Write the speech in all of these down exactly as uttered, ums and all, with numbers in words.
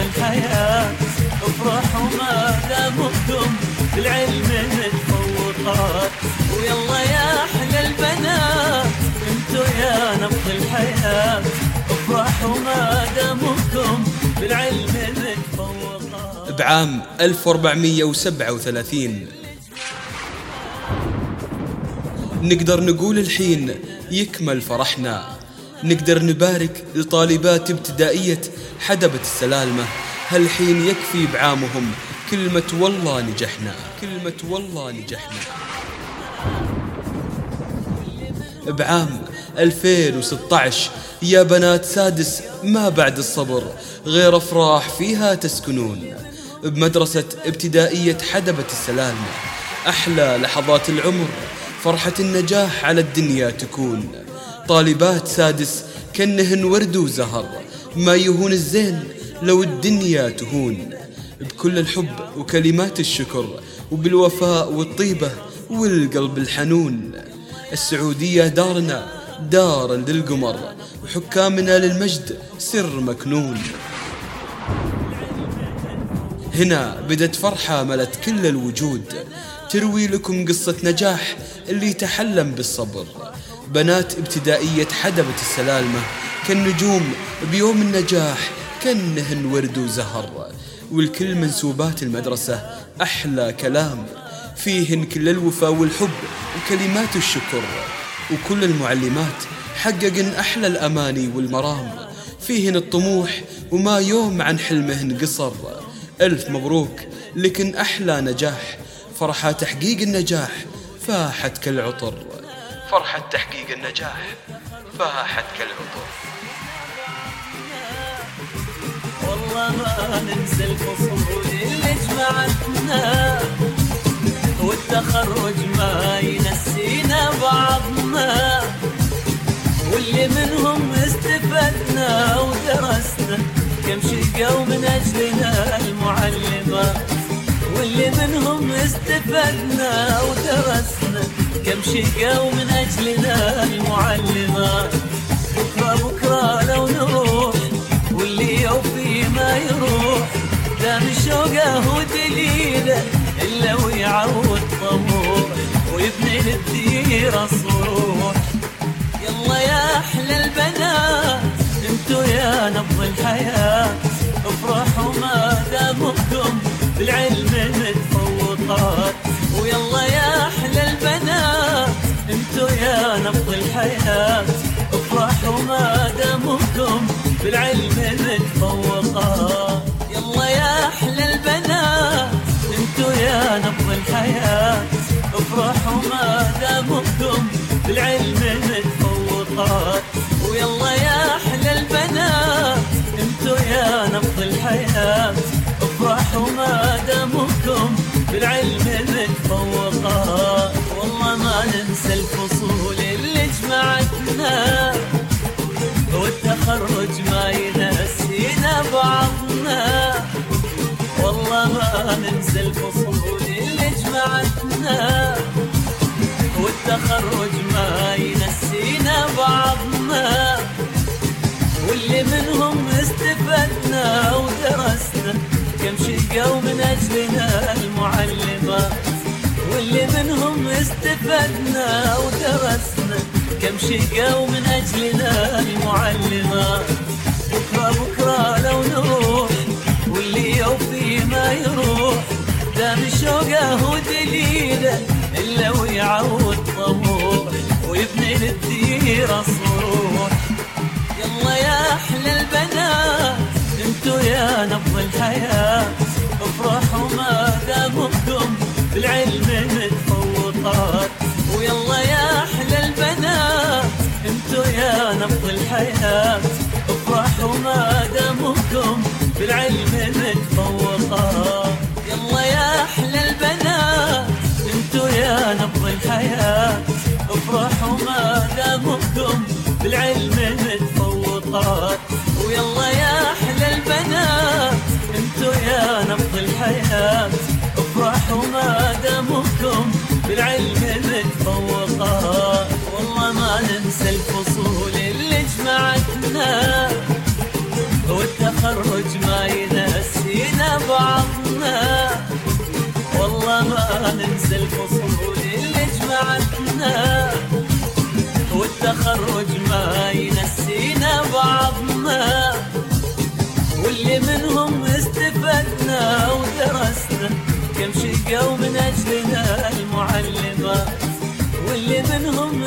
الحياة افرحوا ما دامكم بالعلم متفوقات. ويلا يا أحلى البنات انتو يا نبض الحياة افرحوا ما دامكم بالعلم متفوقات. بعام ألف وأربعمية وسبعة وثلاثين نقدر نقول الحين يكمل فرحنا، نقدر نبارك لطالبات ابتدائية حدبة السلالمة، هالحين يكفي بعامهم كلمة والله نجحنا، كلمة والله نجحنا. بعام ألفين وستة عشر يا بنات سادس ما بعد الصبر غير أفراح فيها تسكنون، بمدرسة ابتدائية حدبة السلالمة أحلى لحظات العمر فرحة النجاح على الدنيا تكون. طالبات سادس كأنهن ورد وزهر ما يهون الزين لو الدنيا تهون، بكل الحب وكلمات الشكر وبالوفاء والطيبة والقلب الحنون. السعودية دارنا دارا للقمر وحكامنا للمجد سر مكنون. هنا بدت فرحة ملت كل الوجود تروي لكم قصة نجاح اللي تحلم بالصبر. بنات ابتدائية حدبة السلالمة كالنجوم بيوم النجاح كأنهن ورد وزهر، والكل منسوبات المدرسة أحلى كلام فيهن كل الوفاء والحب وكلمات الشكر. وكل المعلمات حققن أحلى الأماني والمرام فيهن الطموح وما يوم عن حلمهن قصر. ألف مبروك لكن أحلى نجاح فرحة تحقيق النجاح فاحت كالعطر، فرحة تحقيق النجاح فاحت كالعطر. والله ما ننسى الفصول اللي جمعتنا والتخرج ما ينسينا بعضنا، واللي منهم استفدنا ودرسنا كم شقوا من أجلنا المعلمات، واللي منهم استفدنا ودرسنا كم شقوا من أجلنا المعلمات. بكرة بكرة لو نروح واللي يوفي ما يروح دام شوقه ودليله إلا ويعود طموح ويبني للديرة صروح. يلا يا أحلى البنات انتو يا نبض الحياة افرحوا ما دامكم بالعلم متفوقات. ويلا يا أحلى البنات انتو يا نبض الحياة افرحوا ما دامكم بالعلم متفوقات. يلا يا أحلى البنات انتو يا نبض الحياة افرحوا ما دامكم بالعلم متفوقات. ويلا يا أحلى البنات انتو يا نبض الحياة افرحوا ما دامكم بالعلم متفوقات. والله ما ننسى الفصول اللي جمعتنا والتخرج ما ينسينا بعضنا، والله ما ننسى الفصول اللي جمعتنا والتخرج ما ينسينا بعضنا، واللي منهم استفدنا ودرسنا كم شقوا من أجلنا المعلمات، واللي منهم استفدنا ودرسنا كم شقوا من أجلنا المعلمات. بكرة بكرة لو نروح واللي يوفي ما يروح دام شوقه ودليله إلا ويعود طموح ويبني للديرة صروح. يلا يا أحلى البنات انتو يا نبض الحياة افرحوا ما دامكم بالعلم متفوقات. ويلا يا أحلى البنات انتو يا نبض الحياة افرحوا ما دامكم بالعلم متفوقات. يلا يا أحلى البنات انتو يا نبض الحياة افرحوا ما دامكم بالعلم متفوقات. ويلا يا أحلى البنات انتو يا نبض الحياة افرحوا ما دامكم بالعلم متفوقات. والله ما ننسى الفصول اللي جمعتنا والتخرج ما ينسى والله ما ننسى الفصول اللي جمعتنا، والتخرج ما ينسينا بعضنا، واللي منهم استفدنا ودرسنا كم شقوا من أجلنا المعلمات، واللي منهم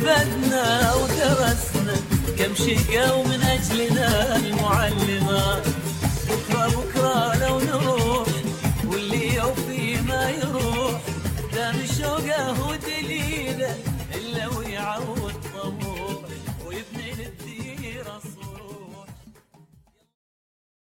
استفدنا ودرسنا كم شقوا من أجلنا المعلمات.